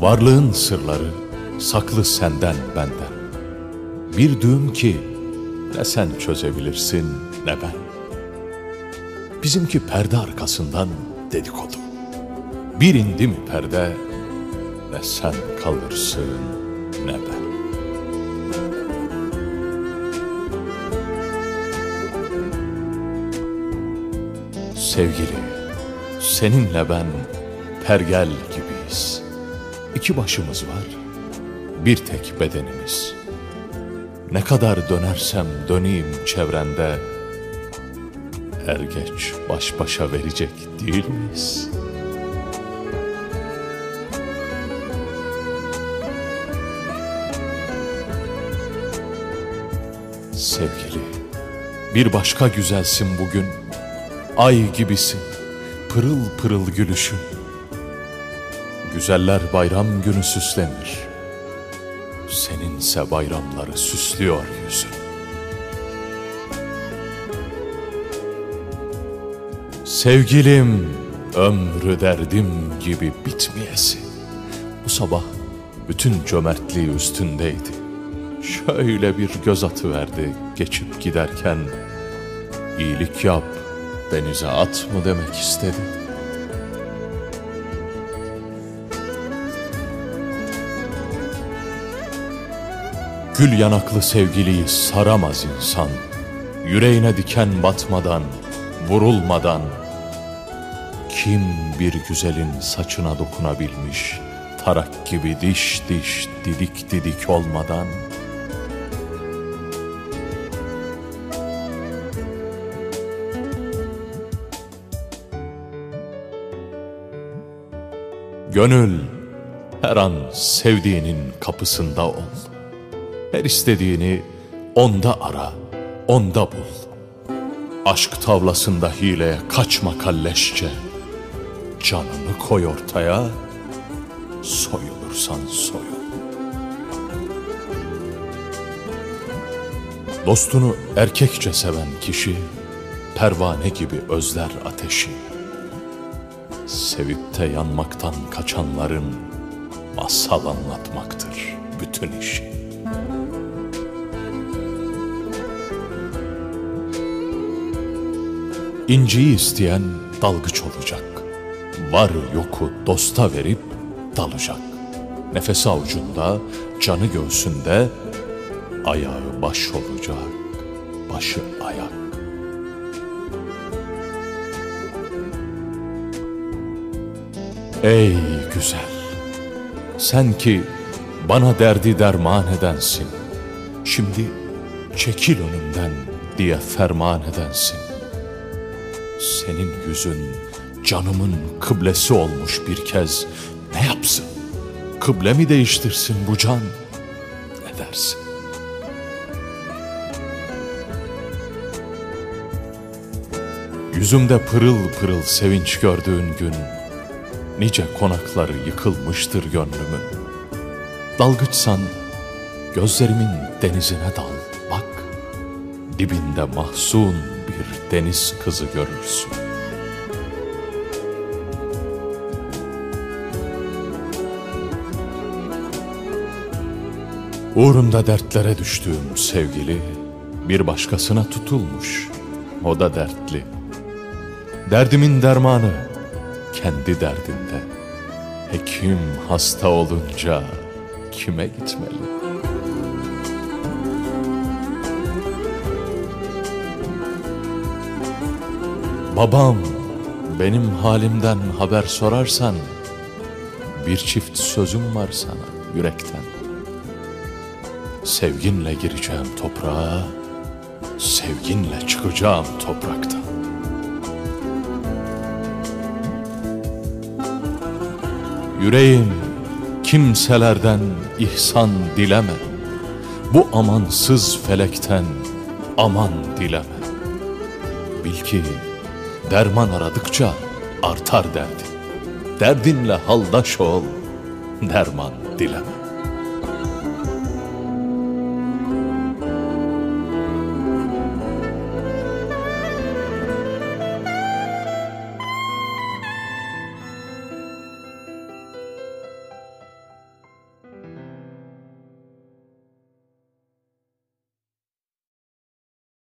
Varlığın sırları saklı senden benden. Bir düğüm ki ne sen çözebilirsin ne ben. Bizimki perde arkasından dedikodu. Bir indi mi perde, ne sen kalırsın ne ben. Sevgili, seninle ben pergel gibiyiz. İki başımız var, bir tek bedenimiz. Ne kadar dönersem döneyim çevrende, er geç baş başa verecek değil miyiz? Sevgili, bir başka güzelsin bugün. Ay gibisin, pırıl pırıl gülüşün. Güzeller bayram günü süslenir, seninse bayramları süslüyor yüzün. Sevgilim, ömrü derdim gibi bitmeyesi. Bu sabah bütün cömertliği üstündeydi. Şöyle bir göz atıverdi geçip giderken. İyilik yap, denize at mı demek istedi. Gül yanaklı sevgiliyi saramaz insan, yüreğine diken batmadan, vurulmadan. Kim bir güzelin saçına dokunabilmiş, tarak gibi diş diş, didik didik olmadan? Gönül her an sevdiğinin kapısında ol. Her istediğini onda ara, onda bul. Aşk tavlasında hileye kaçma kalleşçe. Canını koy ortaya, soyulursan soyul. Dostunu erkekçe seven kişi, pervane gibi özler ateşi. Sevip de yanmaktan kaçanların masal anlatmaktır bütün işi. İnciyi isteyen dalgıç olacak. Var yoku dosta verip dalacak. Nefesi avucunda, canı göğsünde, ayağı baş olacak, başı ayak. Ey güzel, sen ki bana derdi derman edensin. Şimdi çekil önümden diye ferman edensin. Senin yüzün canımın kıblesi olmuş bir kez. Ne yapsın? Kıble mi değiştirsin bu can? Ne dersin? Yüzümde pırıl pırıl sevinç gördüğün gün, nice konakları yıkılmıştır gönlümün. Dalgıçsan gözlerimin denizine dal, bak. Dibinde mahzun bir deniz kızı görürsün. Uğrunda dertlere düştüğüm sevgili, bir başkasına tutulmuş, o da dertli. Derdimin dermanı kendi derdinde. Hekim hasta olunca kime gitmeli? Babam, benim halimden haber sorarsan, bir çift sözüm var sana yürekten. Sevginle gireceğim toprağa, sevginle çıkacağım topraktan. Yüreğim, kimselerden ihsan dileme. Bu amansız felekten aman dileme. Bil ki derman aradıkça artar derdin. Derdinle haldaş ol, derman dileme.